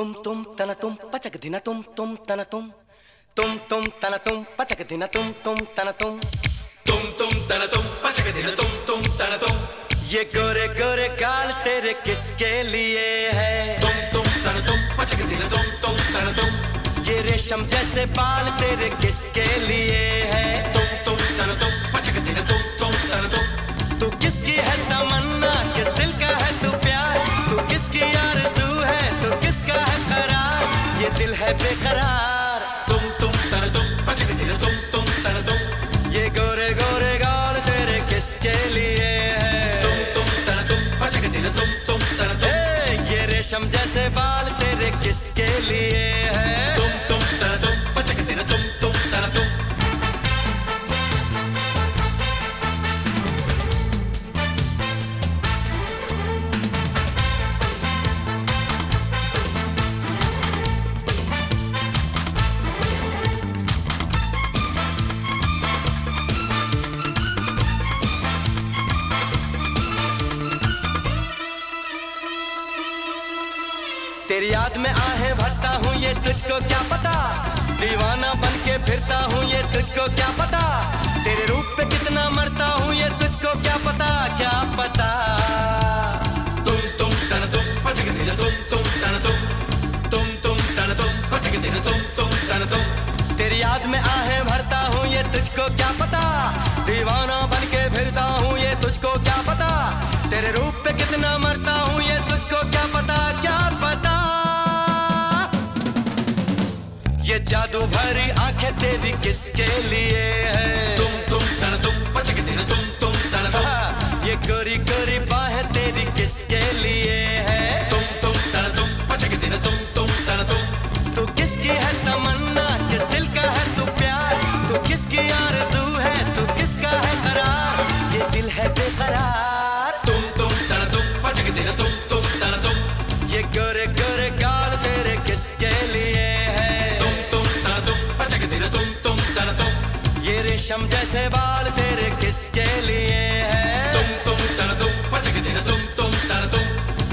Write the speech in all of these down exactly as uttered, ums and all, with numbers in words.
तुम तुम तना तुम पचक दिना तुम तुम तना तुम तुम तुम तना तुम पचक दिना तुम तुम तना तुम तुम तुम तना तुम पचक दिना तुम तुम तना तुम। ये गोरे गोरे गाल तेरे किसके लिए है? तुम तुम तना तुम पचक दिना तुम तुम तना तुम। ये रेशम जैसे बाल तेरे किसके लिए है? तुम तुम तना तुम पचक दिना तुम तुम तना तुम। तू किसकी है तमन्ना, किस दिल का है तू प्यार, तू किसकी आरज़ू है, तू किसका है करार, ये दिल है बेकरार। तुम तुम तना तुम पचक दिना तुम तुम तना तुम। ये गोरे गोरे गाल तेरे किसके लिए है? तुम तुम तना तुम पचक दिना तुम तुम तना तुम। ये रेशम जैसे बाल तेरे किसके लिए है? तुम तुम तना तुम पचक दिना तुम तुम तना तुम। तेरी याद में आहें भरता हूँ ये तुझको क्या पता, दीवाना बन के फिरता हूँ ये तुझको क्या पता, तेरे रूप पे कितना मरता हूँ ये तुझको क्या पता, क्या पता। तुम तुम तना तुम पचक दिना तुम तुम तना तुम। तुम तुम तना तुम पचक दिना तुम तुम तना तुम। तेरी याद में आहें भरता हूँ ये तुझको क्या पता, दीवाना बन के फिरता हूँ ये तुझको क्या पता, तेरे रूप पे कितना मरता हूँ ये तुझको क्या पता, क्या पता। ये जादू भरी आंखें तेरी किसके लिए है? तुम तुम तना तुम पचक दिना तुम तुम तना तुम। ये गोरी गोरी बाहें तेरी किसके लिए है? तुम तुम तना तुम पचक दिना तुम तुम तना तुम। तू किसकी है तमन्ना, किस दिल का है तू प्यार, तू किसकी आरज़ू है, तू किसका है करार, ये दिल है बेकरार। तुम तुम तना तुम पचक दिना तुम तुम तना तुम। ये गोरे गोरे गाल तेरे किसके लिए है? तुम तुम तना तुम पचक दिना तुम तुम तना तुम। ये रेशम जैसे बाल तेरे किसके लिए है? तुम तुम तना तुम पचक दिना तुम तुम तना तुम।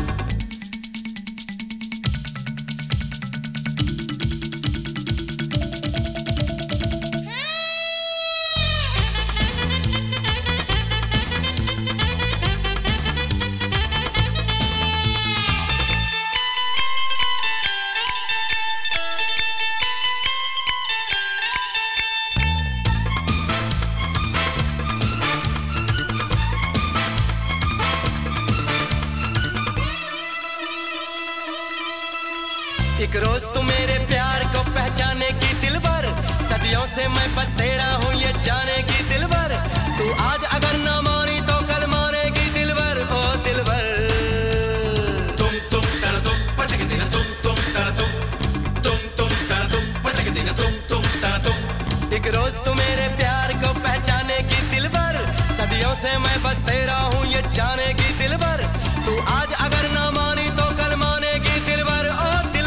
एक रोज तू मेरे प्यार को पहचाने की दिलबर, सदियों से मैं बस तेरा हूँ ये जाने की दिलबर, तू आज अगर ना मानी तो कल मानेगी दिलबर, ओ दिलबर। तुम तुम तना तुम पचक दिना तुम तुम तना तुम। तुम तुम तना तुम पचक दिना तुम तुम तना तुम। एक रोज तू मेरे प्यार को पहचाने की दिलबर, सदियों से मैं बस तेरा हूँ ये जाने की दिलबर, तू आज अगर ना मानी तो कल मानेगी दिलबर, ओ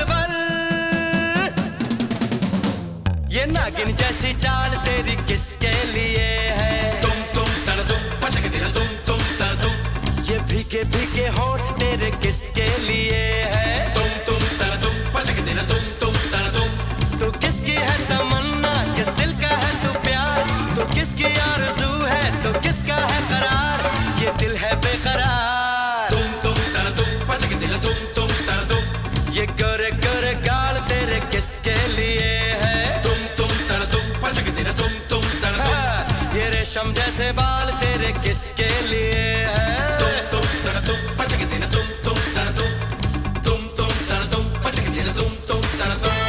ये नागिन जैसी चाल तेरी किसके लिए है? तुम तुम तना तुम पचक दिना तुम तुम तना तुम। ये भीगे भीगे होठ तेरे किसके लिए है? तुम तुम तना तुम पचक दिना तुम तुम तना तुम। तू किसकी है तमन्ना, किस दिल का है तू प्यार, तू किसकी आरज़ू है, तू किसका है करार, ये दिल है बेकरार। तुम तुम तना तुम पचक दिना तुम तुम तना तुम। ये गोरे गोरे गाल तेरे किसके लिए है? ये रेशम जैसे बाल तेरे किसके लिए है? तुम तुम तना तुम पचक दिना तुम तुम तना तुम। तुम तुम तना तुम पचक दिना तुम तुम तना तुम।